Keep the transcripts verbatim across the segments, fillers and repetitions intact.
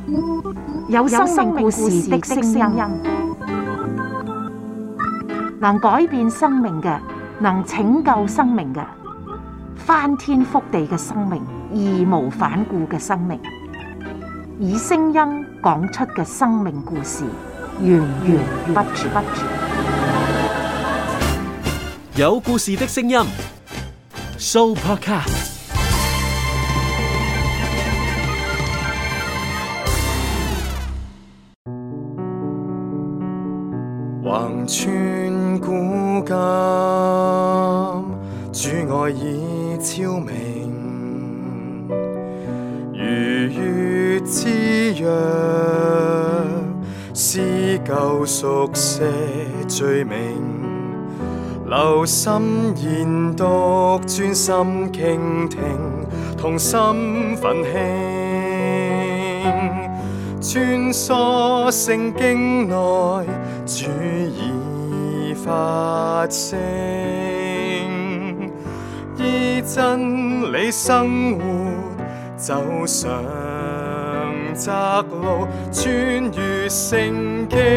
有生命故事的聲音，能改變生命嘅，能拯救生命嘅，翻天覆地嘅生命，義無反顧嘅生命，以聲音講出嘅生命故事，源源不絕。 有故事的聲音 ，Sooopodcast。 橫穿古今，主愛已超明，如月之約，撕舊熟寫罪名，留心研讀，專心傾聽，同心奮興，穿梭聖經內，主已發聲，依真理生活，走上窄路，穿越聖經。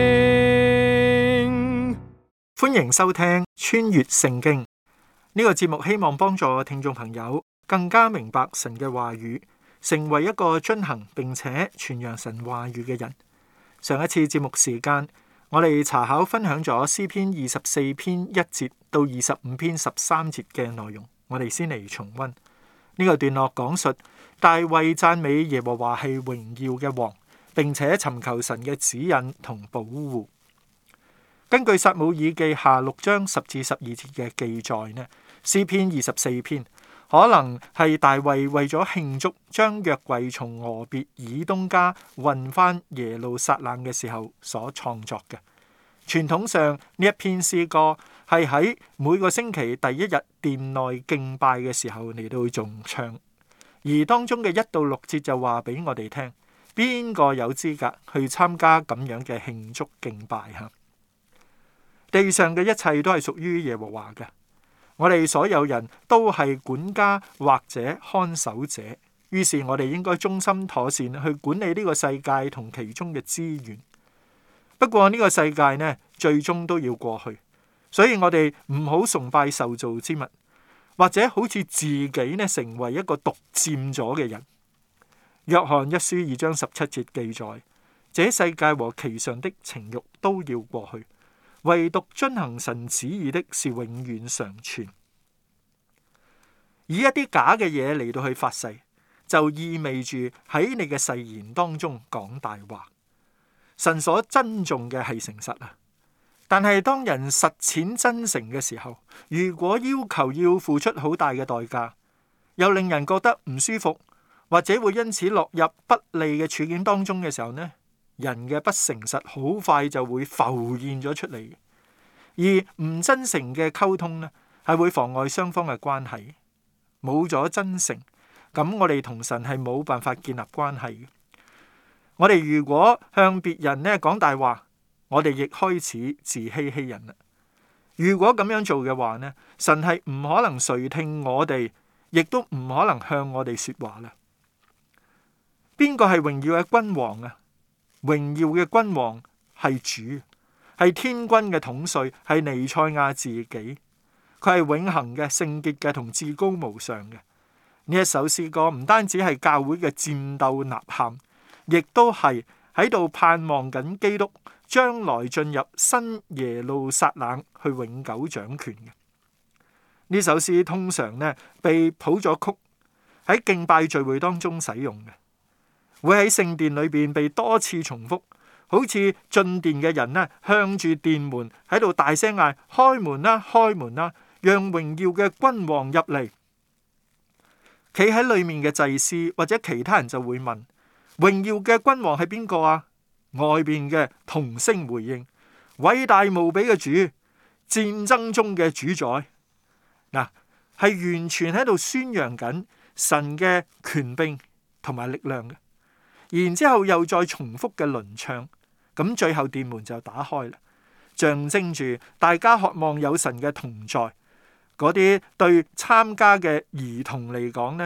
歡迎收聽《穿越聖經》呢個節目，希望幫助聽眾朋友更加明白神嘅話語，成為一個遵行並且傳揚神話語嘅人。上一次節目時間，我哋查考分享咗詩篇二十四篇一節到二十五篇十三節嘅內容，我哋先嚟重溫呢個段落，講述大衛讚美耶和華係榮耀嘅王，並且尋求神嘅指引同保護。根據撒母耳記下六章十至十二節嘅記載呢，詩篇二十四篇可能係大衛為咗慶祝將約櫃從俄別以東家運返耶路撒冷嘅時候所創作嘅。傳統上呢一篇詩歌係喺每個星期第一日殿內敬拜嘅時候嚟到頌唱，而當中嘅一到六節就話俾我哋聽，邊個有資格去參加咁樣嘅慶祝敬拜吓？地上嘅一切都係屬於耶和華嘅。我哋所有人都係管家或者看守者，於是我哋應該忠心妥善去管理呢個世界同其中嘅資源。不過呢個世界呢，最終都要過去，所以我哋唔好崇拜受造之物，或者好似自己呢成為一個獨佔咗嘅人。約翰一書二章十七節記載：這世界和其上的情慾都要過去，唯獨遵行神旨意的是永遠常存。以一啲假嘅嘢嚟到去發誓，就意味住喺你嘅誓言當中講大話。神所珍重嘅係誠實啊，但係當人實踐真誠嘅時候，如果要求要付出好大嘅代價，又令人覺得唔舒服，或者會因此落入不利嘅處境當中嘅時候呢，人嘅不誠實好快就會浮現咗出嚟，而唔真誠嘅溝通呢，係會妨礙雙方嘅關係。冇咗真誠，咁我哋同神係冇辦法建立關係嘅。我哋如果向別人呢講大話，我哋亦開始自欺欺人啦。如果咁樣做嘅話呢，神係唔可能垂聽我哋，亦都唔可能向我哋說話啦。邊個係榮耀嘅君王啊？榮耀嘅君王係主，係天君嘅統帥，係彌賽亞自己，佢係永恆嘅、聖潔嘅同至高無上嘅。呢一首詩歌唔單止係教會嘅戰鬥吶喊，亦都係喺度盼望緊基督將來進入新耶路撒冷去永久掌權嘅。呢首詩通常呢被譜咗曲，喺敬拜聚會當中使用嘅，會喺聖殿裏邊被多次重複，好似進殿嘅人呢向住殿門喺度大聲嗌：開門啦，開門啦，讓榮耀嘅君王入嚟。企喺裏面嘅祭司或者其他人就會問：榮耀嘅君王係邊個啊？外邊嘅同聲回應：偉大無比嘅主，戰爭中嘅主宰。嗱，係完全喺度宣揚緊神嘅權柄同埋力量嘅。然之後又再重複嘅輪唱，咁最後殿門就打開啦，象徵住大家渴望有神嘅同在。嗰啲對參加嘅兒童嚟講呢，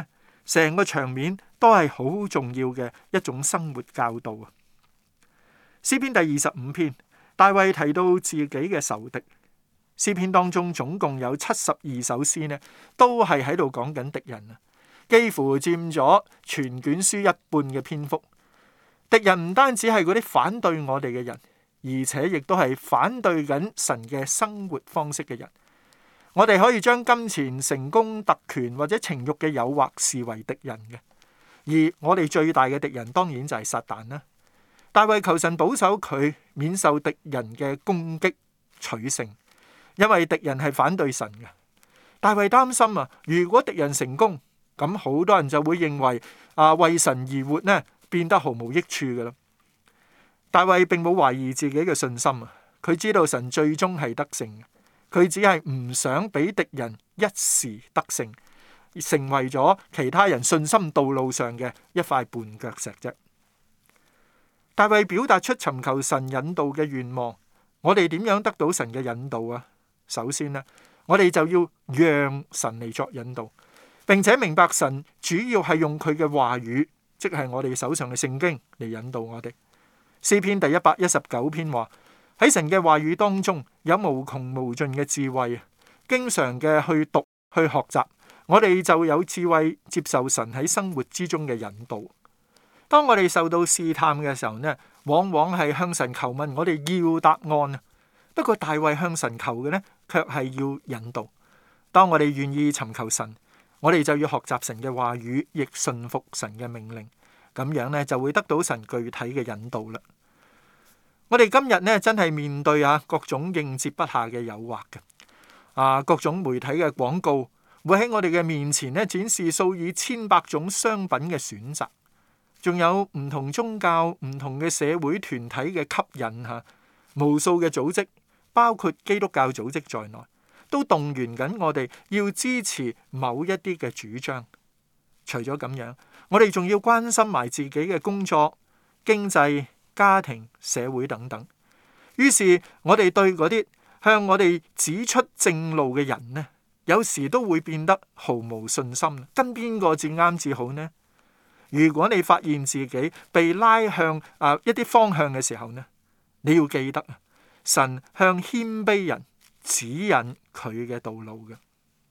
成個場面都係好重要嘅一種生活教導啊。詩篇第二十五篇，大衛提到自己嘅仇敵。詩篇當中總共有七十二首詩呢，都係喺度講緊敵人啊，幾乎佔咗全卷書一半嘅篇幅。敵人唔單止係嗰啲反對我哋嘅人，而且亦都係反對緊神嘅生活方式嘅人。我哋可以將金錢、成功、特權或者情慾嘅誘惑視為敵人嘅，而我哋最大嘅敵人當然就係撒旦啦。大衛求神保守佢免受敵人嘅攻擊取勝，因為敵人係反對神嘅。大衛擔心啊，如果敵人成功，咁好多人就會認為啊，為神而活呢變得毫無益處㗎啦。大衛並冇懷疑自己嘅信心啊，佢知道神最終係得勝嘅。佢只係唔想俾敵人一時得勝，成為咗其他人信心道路上嘅一塊絆腳石啫。大衛表達出尋求神引導嘅願望。我哋點樣得到神嘅引導啊？首先呢，我哋就要讓神嚟作引導，並且明白神主要係用佢嘅話語，即係我哋手上嘅聖經嚟引導我哋。詩篇第一百一十九篇話，喺神嘅話語當中有無窮無盡嘅智慧，經常嘅去讀去學習，我哋就有智慧接受神喺生活之中嘅引導。當我哋受到試探嘅時候呢，往往係向神求問，我哋要答案啊。不過大衛向神求嘅呢，卻係要引導。當我哋願意尋求神，我哋就要學習神嘅話語，亦順服神嘅命令，咁樣呢就會得到神具體嘅引導啦。我哋今日呢真係面對啊各種應接不暇嘅誘惑嘅，啊各種媒體嘅廣告會喺我哋嘅面前呢展示數以千百種商品嘅選擇，仲有唔同宗教、唔同嘅社會團體嘅吸引吓，無數嘅組織，包括基督教組織在內，都動員緊我哋要支持某一啲嘅主張。除咗咁樣，我哋仲要關心埋自己嘅工作、經濟、家庭、社會等等。於是我哋對嗰啲向我哋指出正路嘅人呢，有時都會變得毫無信心。跟邊個至啱至好呢？如果你發現自己被拉向啊一啲方向嘅時候呢，你要記得神向謙卑人指引佢嘅道路嘅。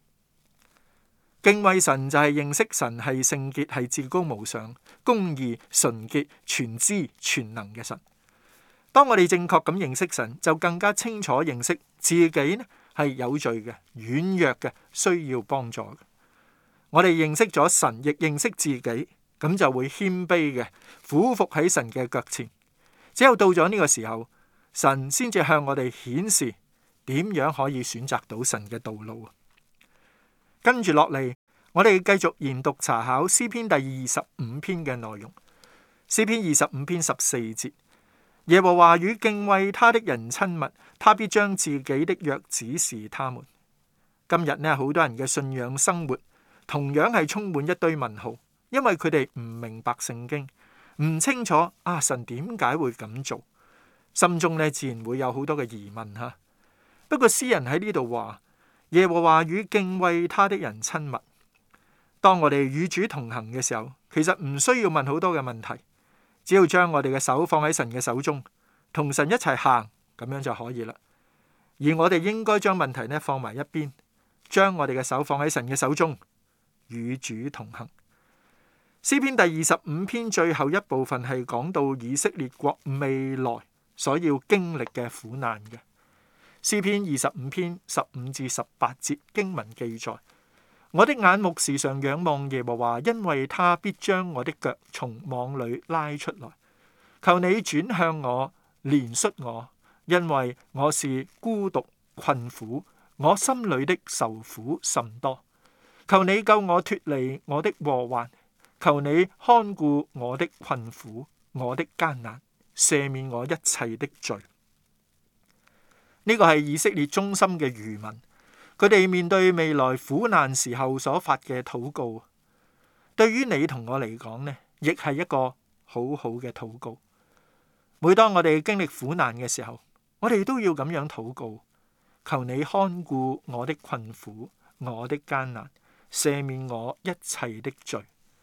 敬畏神就係認識神係聖潔、係至高無上、公義、純潔、全知、全能嘅神。當我哋正確咁認識神，就更加清楚認識自己呢係有罪嘅、軟弱嘅，需要幫助嘅。我哋認識咗神，亦認識自己，咁就會謙卑嘅俯伏喺神嘅腳前。只有到咗呢個時候，神先至向我哋顯示點樣可以選擇到神嘅道路。跟住落嚟，我哋繼續研讀查考詩篇第二十五篇嘅內容。詩篇二十五篇十四節，耶和華與敬畏他的人親密，他必將自己的約指示他們。今日呢，好多人嘅信仰生活同樣係充滿一堆問號，因為佢哋唔明白聖經，唔清楚啊神點解會咁做，心中呢自然會有好多嘅疑問吓。不過詩人喺呢度話，耶和華與敬畏他的人親密。當我哋與主同行嘅時候，其實唔需要問好多嘅問題，只要將我哋嘅手放喺神嘅手中，同神一齊行，咁樣就可以啦。而我哋應該將問題呢放埋一邊，將我哋嘅手放喺神嘅手中，與主同行。詩篇第二十五篇最後一部分係講到以色列國未來所要經歷嘅苦難嘅。詩篇二十五篇十五至十八節經文記載：我的眼目時常仰望耶和華，因為他必將我的腳從網裏拉出來。求你轉向我，憐恤我，因為我是孤獨困苦，我心裏的愁苦甚多。求你救我脫離我的禍患，求你看顧我的困苦，我的艱難，赦免我一切的罪。呢個係以色列忠心嘅餘民，佢哋面對未來苦難時候所發嘅禱告，對於你同我嚟講呢，亦係一個好好嘅禱告。每當我哋經歷苦難嘅時候，我哋都要咁樣禱告：求你看顧我的困苦，我的艱難，赦免我一切的罪。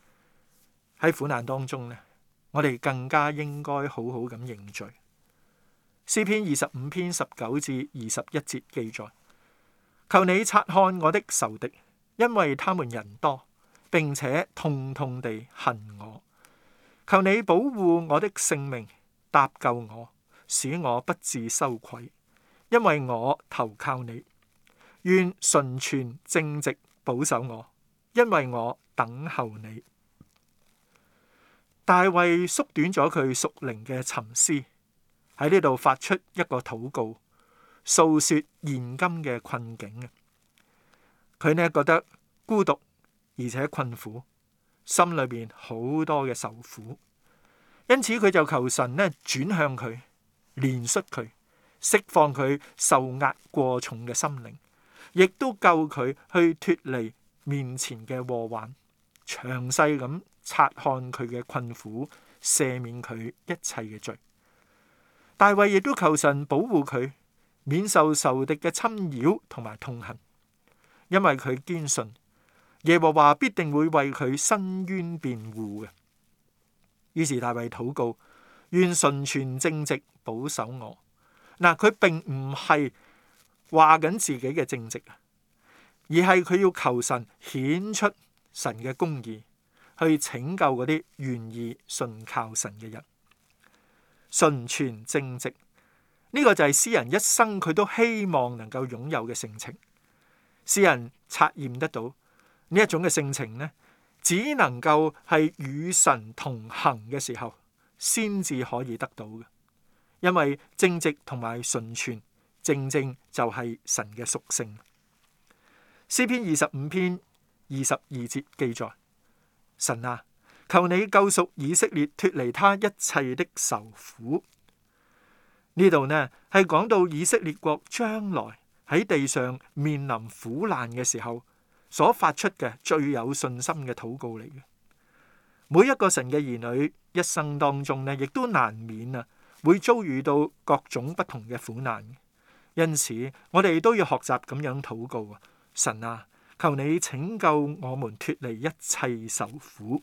喺苦難當中呢，我哋更加應該好好咁認罪。詩篇二十五篇十九至二十一節記載：求你察看我的仇敵，因為他們人多，並且痛痛地恨我。求你保護我的性命，搭救我，使我不致羞愧，因為我投靠你。願純全正直保守我，因為我等候你。大衛縮短咗佢屬靈嘅沉思，喺呢度發出一個禱告，訴說現今嘅困境。佢呢覺得孤獨而且困苦，心裏邊好多嘅受苦，因此佢就求神呢轉向佢，憐恤佢，釋放佢受壓過重嘅心靈，亦都救佢去脫離面前嘅禍患，詳細咁察看佢嘅困苦，赦免佢一切嘅罪。大衛亦都求神保護佢，免受仇敵嘅侵擾同埋痛恨，因為佢堅信耶和華必定會為佢伸冤辯護嘅。於是大衛禱告：願純全正直保守我。嗱，佢並唔係話緊自己嘅正直啊，而係佢要求神顯出神嘅公義，去拯救嗰啲願意信靠神嘅人。純全正直，呢個就係詩人一生佢都希望能夠擁有嘅性情。詩人察驗得到呢一種嘅性情呢，只能夠係與神同行嘅時候先至可以得到嘅，因為正直同埋純全正正就係神嘅屬性。詩篇二十五篇二十二節記載：神啊，求你救贖以色列，脫離他一切的愁苦。呢度呢係講到以色列國將來喺地上面臨苦難嘅時候所發出嘅最有信心嘅禱告嚟嘅。每一個神嘅兒女一生當中呢，亦都難免啊會遭遇到各種不同嘅苦難。因此我哋都要學習咁樣禱告啊！神啊，求你拯救我們脫離一切受苦。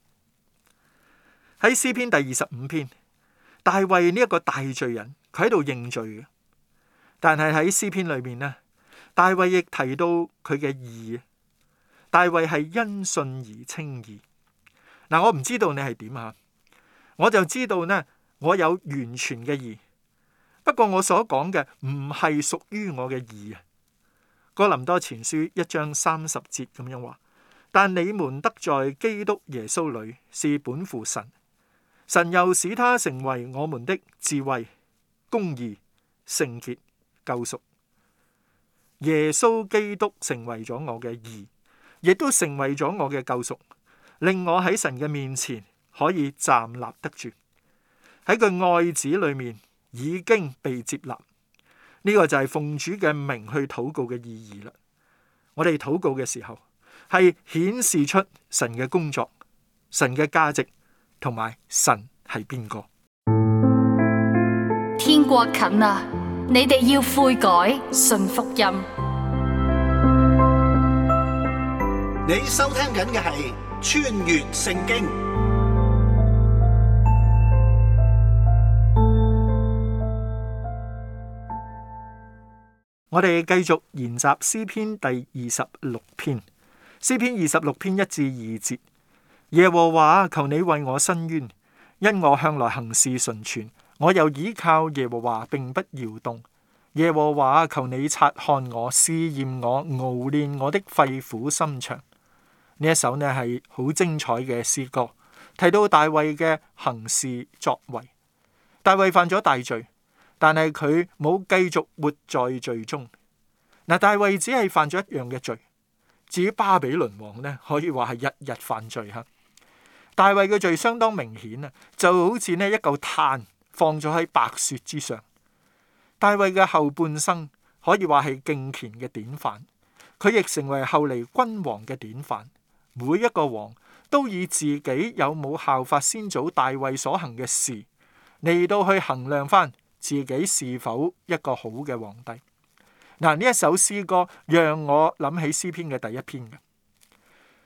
喺詩篇第二十五篇，大衛呢一個大罪人，佢喺度認罪嘅。但係喺詩篇裏面呢，大衛亦提到佢嘅義。大衛係因信而稱義。嗱，我唔知道你係點啊，我就知道呢，我有完全嘅義。不過我所講嘅唔係屬於我嘅義啊。哥林多前書一章三十節咁樣話：但你們得在基督耶穌裏是本乎神。神又使他成為我們的智慧、公義、聖潔、救贖。耶穌基督成為咗我嘅義，亦都成為咗我嘅救贖，令我喺神嘅面前可以站立得住。喺佢愛子裏面已經被接納，呢個就係奉主嘅名去禱告嘅意義啦。我哋禱告嘅時候係顯示出神嘅工作、神嘅價值。同埋神係邊個？ 天國近啦，你哋要悔改，信福音。 你收聽緊嘅係穿越聖經。 我哋繼續研習詩篇第二十六篇，詩篇二十六篇一至二節。耶和華，求你為我伸冤，因我向來行事純全，我又倚靠耶和華，並不搖動。耶和華，求你察看我，試驗我，熬煉我的肺腑心腸。呢一首呢係好精彩嘅詩歌，提到大衛嘅行事作為。大衛犯咗大罪，但係佢冇繼續活在罪中。嗱，大衛只係犯咗一樣嘅罪。至於巴比倫王呢，可以話係日日犯罪吓。大衛嘅罪相當明顯啊，就好似呢一嚿炭放咗喺白雪之上。大衛嘅後半生可以話係敬虔嘅典範，佢亦成為後嚟君王嘅典範。每一個王都以自己有冇效法先祖大衛所行嘅事嚟到去衡量翻自己是否一個好嘅皇帝。嗱，呢一首詩歌讓我諗起詩篇嘅第一篇嘅。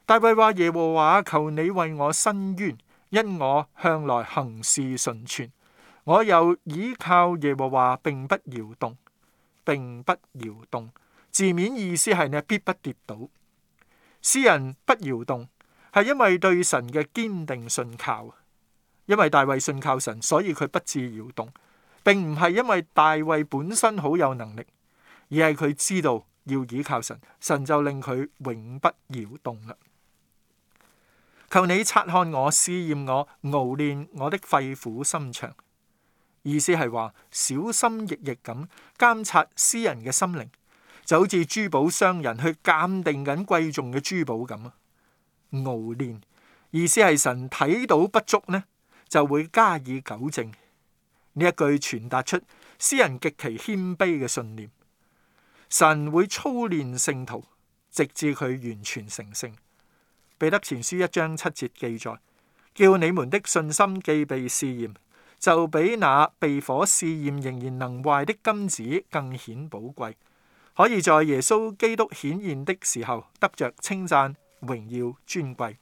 大衛話：耶和華，求你為我伸冤，因我向來行事純全，我又倚靠耶和華，並不搖動，並不搖動。字面意思係呢，必不跌倒。詩人不搖動，係因為對神嘅堅定信靠。因為大衛信靠神，所以佢不致搖動，並唔係因為大衛本身好有能力，而係佢知道要倚靠神，神就令佢永不搖動啦。求你察看我，試驗我，熬煉我的肺腑心腸。意思係話小心翼翼咁監察詩人嘅心靈，就好似珠寶商人去鑑定緊貴重嘅珠寶咁啊。熬煉意思係神睇到不足呢，就會加以糾正。呢一句傳達出詩人極其謙卑嘅信念。神會操練聖徒，直至佢完全成聖。彼得前書一章七節記載：叫你們的信心既被試驗，就比那被火試驗仍然能壞的金子更顯寶貴，可以在耶穌基督顯現的時候得着稱讚、榮耀、尊貴。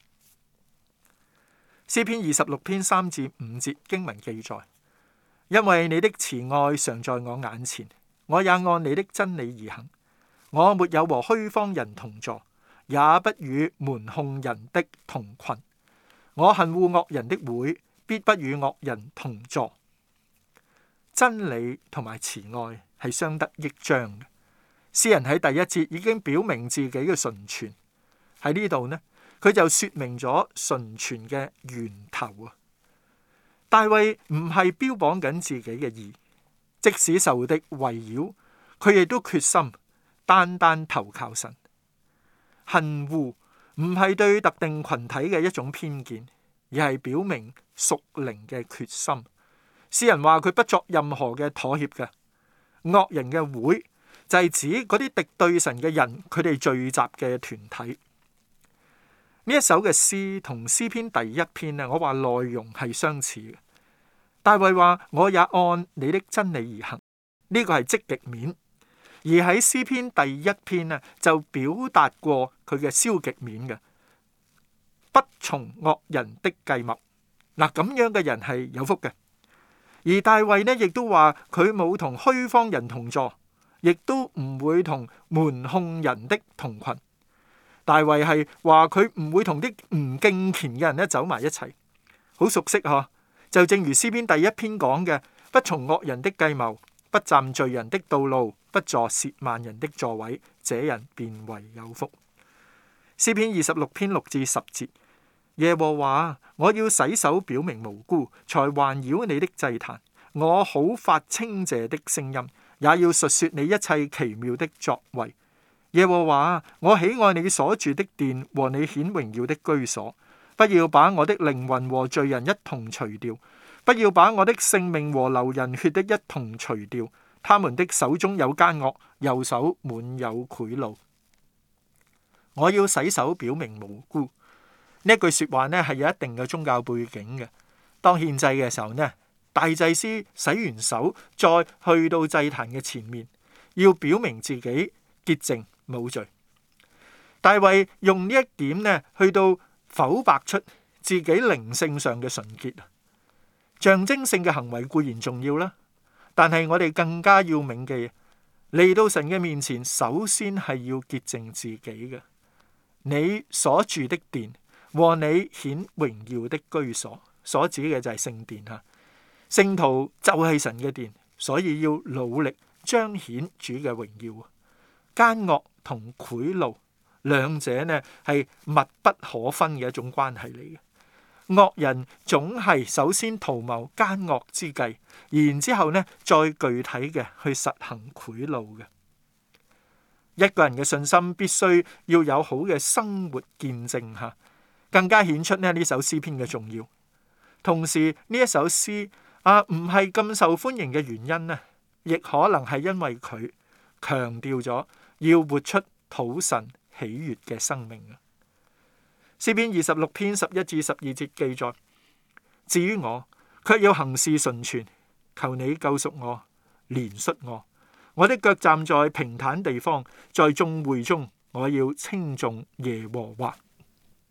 詩篇二十六篇三至五節經文記載：因為你的慈愛常在我眼前，我也按你的真理而行。我沒有和虛謊人同坐，也不與瞞哄人的同群。我恨惡惡人的會，必不與惡人同坐。真理同埋慈愛係相得益彰嘅。詩人喺第一節已經表明自己嘅純全，喺呢度呢，佢就說明咗純全嘅源頭啊。大衛唔係標榜緊自己嘅義，即使仇敵圍繞，佢亦都決心單單投靠神。恨惡唔係對特定群體嘅一種偏見，而係表明屬靈嘅決心。詩人話佢不作任何嘅妥協嘅。惡人嘅會就係指嗰啲敵對神嘅人，佢哋聚集嘅團體。呢一首嘅詩同詩篇第一篇啊，我話內容係相似嘅。大衛話：我也按你的真理而行，呢個係積極面。而喺詩篇第一篇啊，就表達過佢嘅消極面嘅，不從惡人的計謀。嗱，咁樣嘅人係有福嘅。而大衛呢，亦都話佢冇同虛謊人同坐，亦都唔會同瞞哄人的同群。大衛係話佢唔會同啲唔敬虔嘅人咧走埋一齊，好熟悉嗬。就正如詩篇第一篇講嘅：不從惡人的計謀，不站罪人的道路，不坐褻慢人的座位，這人便為有福。詩篇二十六篇六至十節：耶和華，我要洗手表明無辜，才環繞你的祭壇。我好發稱謝的聲音，也要述說你一切奇妙的作為。耶和華，我喜愛你所住的殿和你顯榮耀的居所。不要把我的靈魂和罪人一同除掉，不要把我的性命和流人血的一同除掉。他們的手中有奸惡，右手滿有賄賂。我要洗手表明無辜。呢句說話呢係有一定嘅宗教背景嘅。當獻祭嘅時候呢，大祭司洗完手，再去到祭壇嘅前面，要表明自己潔淨冇罪。大衛用呢一點呢，去到剖白出自己靈性上嘅純潔。象徵性嘅行為固然重要啦，但係我哋更加要銘記，嚟到神嘅面前，首先係要潔淨自己嘅。你所住的殿和你顯榮耀的居所，所指嘅就係聖殿吓。聖徒就係神嘅殿，所以要努力彰顯主嘅榮耀。奸惡同賄賂兩者呢係密不可分嘅一種關係嚟嘅。惡人總係首先圖謀奸惡之計，然之後呢再具體嘅去實行賄賂嘅。一個人嘅信心必須要有好嘅生活見證吓，更加顯出呢呢首詩篇嘅重要。同時呢一首詩啊唔係咁受歡迎嘅原因呢，亦可能係因為佢強調咗要活出討神喜悅嘅生命啊。詩篇二十六篇十一至十二節記載：至於我，卻要行事純全，求你救贖我，憐恤我。我的腳站在平坦地方，在眾會中，我要稱頌耶和華。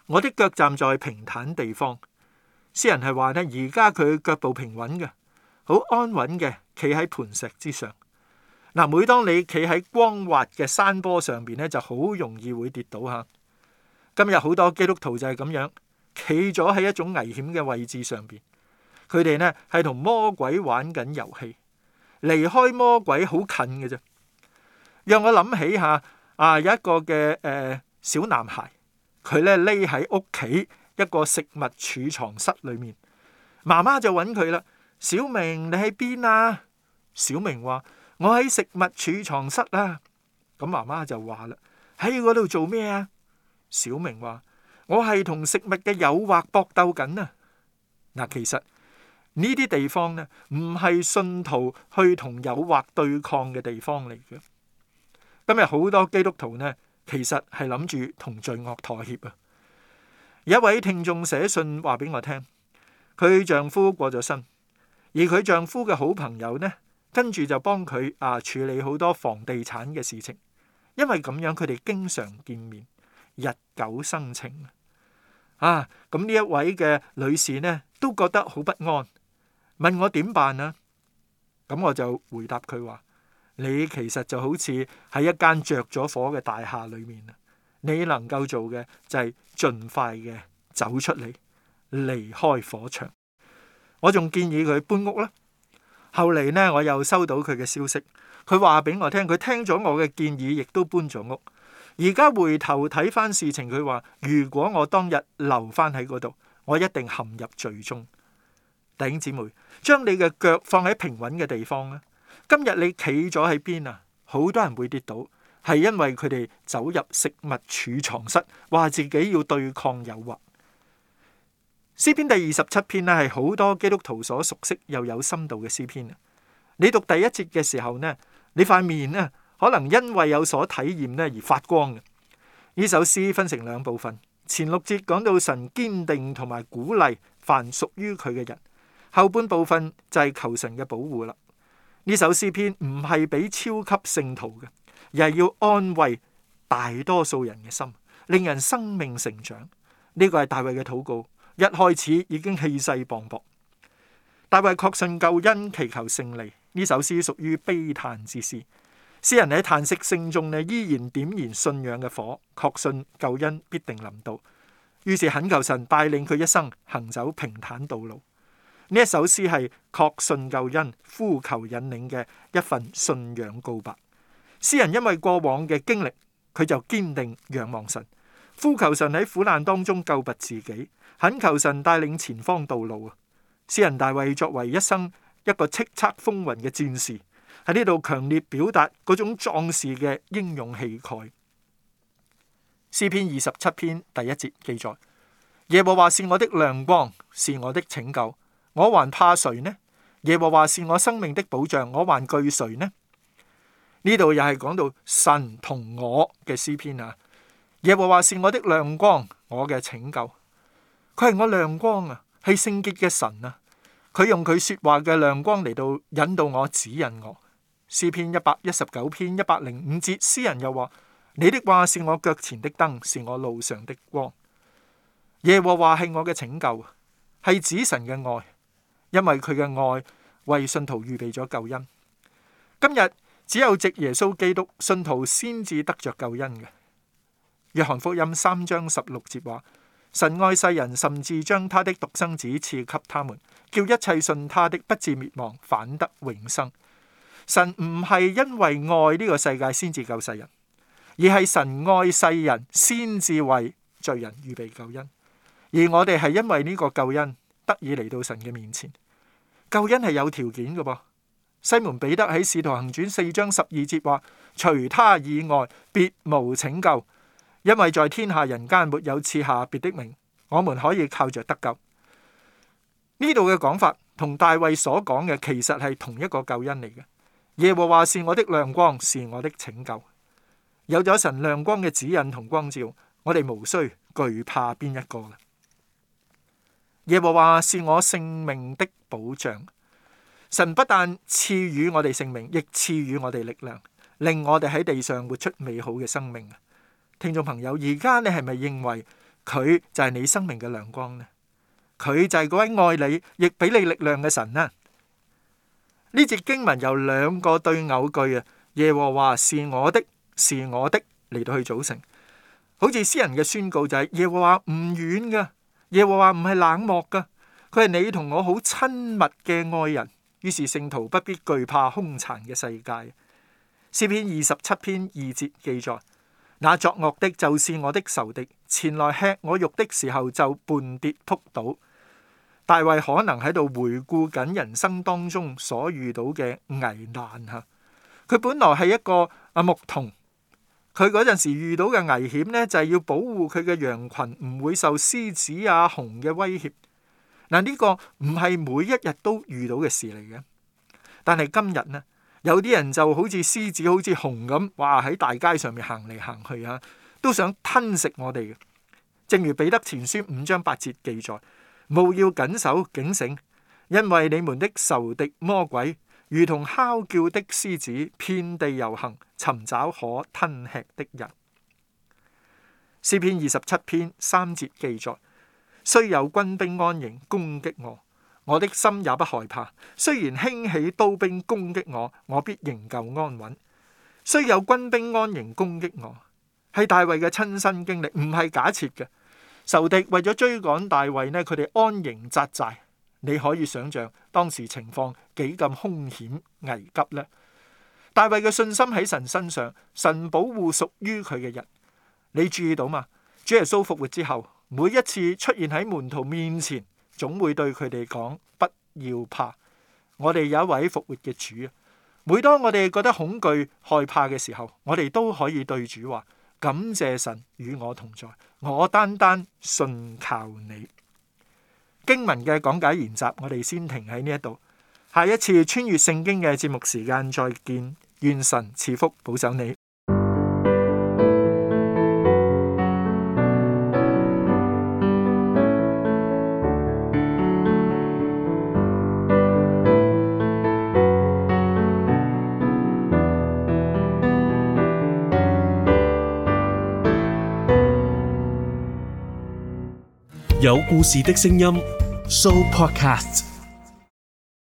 我的腳站在平坦地方。詩人係話呢，而家佢腳步平穩嘅，好安穩嘅，企喺磐石之上。嗱，每當你企喺光滑嘅山坡上邊呢，就好容易會跌倒吓。今日好多基督徒就係咁樣，企咗喺一種危險嘅位置上邊。佢哋呢係同魔鬼玩緊遊戲，離開魔鬼好近嘅啫。讓我諗起下啊，有一個嘅誒、呃、小男孩，佢咧匿喺屋企一個食物儲藏室裏面，媽媽就揾佢啦。小明，你喺邊啊？小明話：我喺食物儲藏室啊。咁媽媽就話啦：喺嗰度做咩啊？小明話：我係同食物嘅誘惑搏鬥緊啊。嗱，其實呢啲地方呢，唔係信徒去同誘惑對抗嘅地方嚟嘅。今日好多基督徒呢，其實係諗住同罪惡妥協啊。有一位聽眾寫信話俾我聽，佢丈夫過咗身，而佢丈夫嘅好朋友呢，跟住就幫佢啊處理好多房地產嘅事情，因為咁樣佢哋經常見面，日久生情啊。咁呢一位嘅女士呢，都覺得好不安，問我點辦啊？咁我就回答佢話：你其實就好似喺一間着咗火嘅大廈裏面啊，你能夠做嘅就係盡快嘅走出嚟，離開火場。我仲建議佢搬屋啦。後嚟呢，我又收到佢嘅消息，佢話俾我聽，佢聽咗我嘅建議，亦都搬咗屋。而家回頭睇翻事情，佢話如果我當日留翻喺嗰度，我一定陷入罪中。弟兄姊妹，將你嘅腳放喺平穩嘅地方啦。今日你企咗喺邊啊？好多人會跌倒，係因為佢哋走入食物儲藏室，話自己要對抗誘惑。詩篇第二十七篇呢，係好多基督徒所熟悉又有深度嘅詩篇啊。你讀第一節嘅時候呢，你塊面呢可能因為有所體驗呢而發光嘅。呢首詩分成兩部分，前六節講到神堅定同埋鼓勵凡屬於佢嘅人，後半部分就係求神嘅保護啦。呢首詩篇唔係俾超級聖徒嘅，而係要安慰大多數人嘅心，令人生命成長。呢個係大衛嘅禱告，一開始已經氣勢磅礴。大衛確信救恩，祈求勝利。呢首詩屬於悲嘆之詩，詩人喺嘆息聲中呢，依然點燃信仰嘅火，確信救恩必定臨到。於是懇求神帶領佢一生行走平坦道路。呢一首詩係確信救恩、呼求引領嘅一份信仰告白。詩人因為過往嘅經歷，佢就堅定仰望神，呼求神喺苦難當中救拔自己，懇求神帶領前方道路啊！詩人大衛作為一生一個叱咤風雲嘅戰士，喺呢度強烈表達嗰種壯士嘅英勇氣概。詩篇二十七篇第一節記載：耶和華是我的亮光，是我的拯救。我還怕誰呢？耶和華是我生命的保障，我還懼誰呢？呢度又係講到神同我嘅詩篇啊！耶和華是我的亮光，我嘅拯救，佢係我亮光啊，係聖潔嘅神啊！佢用佢說話嘅亮光嚟到引導我、指引我。詩篇一百一十九篇一百零五節，詩人又話：你的話是我腳前的燈，是我路上的光。耶和華係我嘅拯救，係指神嘅愛。因為佢嘅愛為信徒預備咗救恩，今日只有藉耶穌基督，信徒先至得着救恩嘅。約翰福音三章十六節話：神愛世人，甚至將他的獨生子賜給他們，叫一切信他的不至滅亡，反得永生。神唔係因為愛呢個世界先至救世人，而係神愛世人先至為罪人預備救恩，而我哋係因為呢個救恩得以嚟到神嘅面前。救恩係有條件嘅噃。西門彼得喺使徒行傳四章十二節話：除他以外別無拯救，因為在天下人間沒有賜下別的名，我們可以靠着得救。呢度嘅講法同大衛所講嘅其實係同一個救恩嚟嘅。耶和華是我的亮光，是我的拯救。有咗神亮光嘅指引同光照，我哋無需懼怕邊一個啦。耶和華是我性命的保障，神不但賜予我哋性命，亦賜予我哋力量，令我哋喺地上活出美好嘅生命。聽眾朋友，而家你係咪認為佢就係你生命嘅亮光呢？佢就係嗰位愛你亦俾你力量嘅神呢？呢節經文由兩個對偶句啊，耶和華是我的，是我的嚟到去組成，好似詩人嘅宣告就係耶和華唔遠噶，耶和華唔係冷漠噶，佢係你同我好親密嘅愛人。於是聖徒不必懼怕兇殘嘅世界。詩篇二十七篇二節記載：那作惡的，就是我的仇敵，前來吃我肉的時候，就絆跌仆倒。大衛可能喺度回顧緊人生當中所遇到嘅危難吓。佢本來係一個啊牧童，佢嗰陣時遇到嘅危險呢，就係要保護佢嘅羊群唔會受獅子啊熊嘅威脅。嗱，呢個唔係每一日都遇到嘅事嚟嘅，但係今日呢，有啲人就好似獅子、好似熊咁，哇喺大街上面行嚟行去啊，都想吞食我哋嘅。正如彼得前書五章八節記載：務要謹守警醒，因為你們的仇敵魔鬼如同哮叫的獅子，遍地遊行，尋找可吞吃的人。詩篇二十七篇三節記載：雖有軍兵安營攻擊我，我的心也不害怕。雖然興起刀兵攻擊我，我必仍舊安穩。雖有軍兵安營攻擊我，係大衛嘅親身經歷，唔係假設嘅。仇敵為咗追趕大衛呢，佢哋安營紮寨。你可以想象當時情況幾咁兇險危急呢？大衛嘅信心喺神身上，神保護屬於佢嘅人。你注意到嘛？主耶穌復活之後，每一次出現喺門徒面前，總會對佢哋講：不要怕，我哋有一位復活嘅主。每當我哋覺得恐懼害怕嘅時候，我哋都可以對主話：感謝神與我同在，我單單信靠你。經文嘅講解研習，我哋先停喺呢一度。下一次穿越聖經嘅節目時間再見，願神賜福保守你。 有故事的聲音 Show Podcast。